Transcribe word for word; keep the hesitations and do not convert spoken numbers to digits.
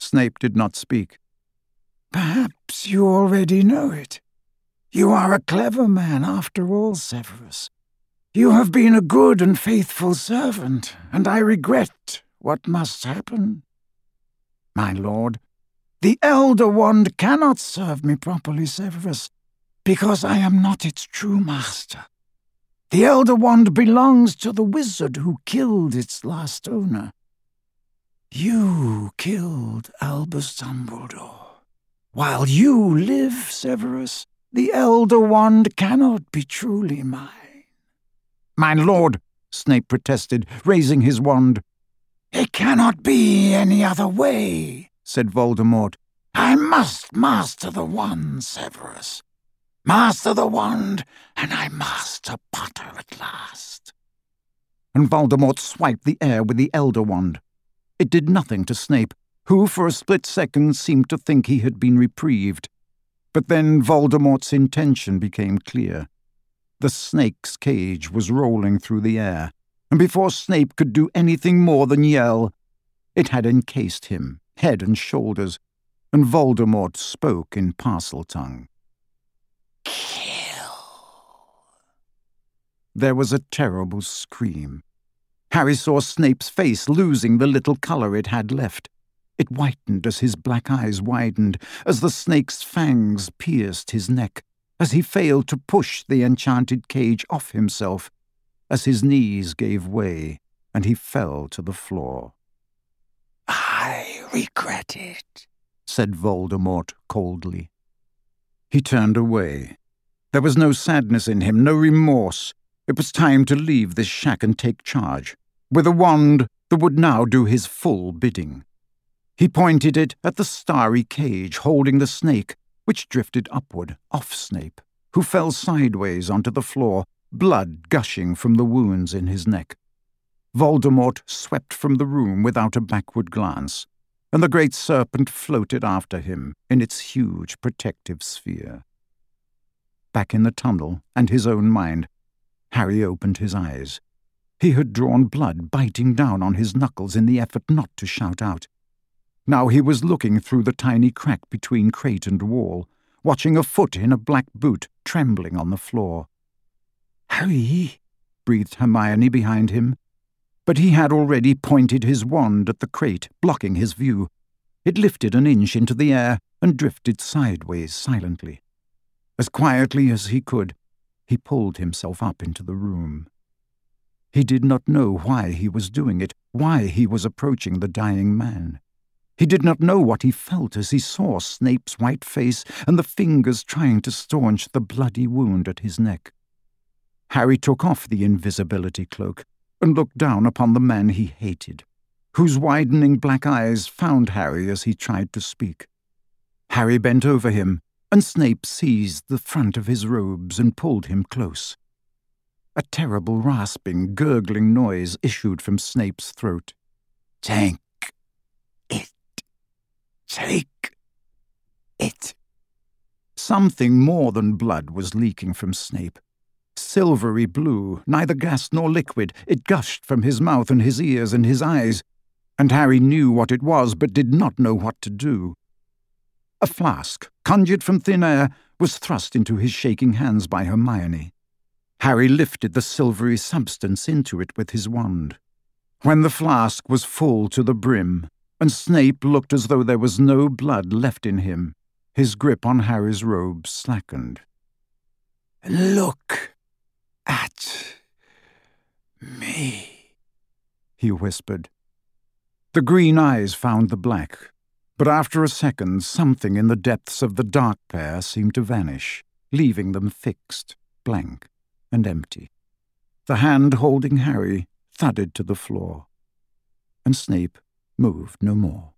Snape did not speak. "Perhaps you already know it. You are a clever man after all, Severus. You have been a good and faithful servant, and I regret what must happen. My lord, the Elder Wand cannot serve me properly, Severus, because I am not its true master. The Elder Wand belongs to the wizard who killed its last owner. You killed Albus Dumbledore. While you live, Severus, the Elder Wand cannot be truly mine." "My lord," Snape protested, raising his wand. "It cannot be any other way," said Voldemort. "I must master the wand, Severus. Master the wand, and I master Potter at last." And Voldemort swiped the air with the Elder Wand. It did nothing to Snape, who for a split second seemed to think he had been reprieved. But then Voldemort's intention became clear. The snake's cage was rolling through the air, and before Snape could do anything more than yell, it had encased him, head and shoulders, and Voldemort spoke in Parseltongue. "Kill." There was a terrible scream. Harry saw Snape's face losing the little colour it had left. It whitened as his black eyes widened, as the snake's fangs pierced his neck, as he failed to push the enchanted cage off himself, as his knees gave way and he fell to the floor. "I regret it," said Voldemort coldly. He turned away. There was no sadness in him, no remorse. It was time to leave this shack and take charge, with a wand that would now do his full bidding. He pointed it at the starry cage holding the snake, which drifted upward off Snape, who fell sideways onto the floor, blood gushing from the wounds in his neck. Voldemort swept from the room without a backward glance, and the great serpent floated after him in its huge protective sphere. Back in the tunnel and his own mind, Harry opened his eyes. He had drawn blood biting down on his knuckles in the effort not to shout out. Now he was looking through the tiny crack between crate and wall, watching a foot in a black boot trembling on the floor. "Harry," breathed Hermione behind him. But he had already pointed his wand at the crate, blocking his view. It lifted an inch into the air and drifted sideways silently. As quietly as he could, he pulled himself up into the room. He did not know why he was doing it, why he was approaching the dying man. He did not know what he felt as he saw Snape's white face and the fingers trying to staunch the bloody wound at his neck. Harry took off the invisibility cloak and looked down upon the man he hated, whose widening black eyes found Harry as he tried to speak. Harry bent over him, and Snape seized the front of his robes and pulled him close. A terrible rasping, gurgling noise issued from Snape's throat. "Take it. Take it." Something more than blood was leaking from Snape. Silvery blue, neither gas nor liquid, it gushed from his mouth and his ears and his eyes, and Harry knew what it was but did not know what to do. A flask, conjured from thin air, was thrust into his shaking hands by Hermione. Harry lifted the silvery substance into it with his wand. When the flask was full to the brim, and Snape looked as though there was no blood left in him, his grip on Harry's robes slackened. "Look at me," he whispered. The green eyes found the black, but after a second something in the depths of the dark pair seemed to vanish, leaving them fixed, blank, and empty. The hand holding Harry thudded to the floor, and Snape moved no more.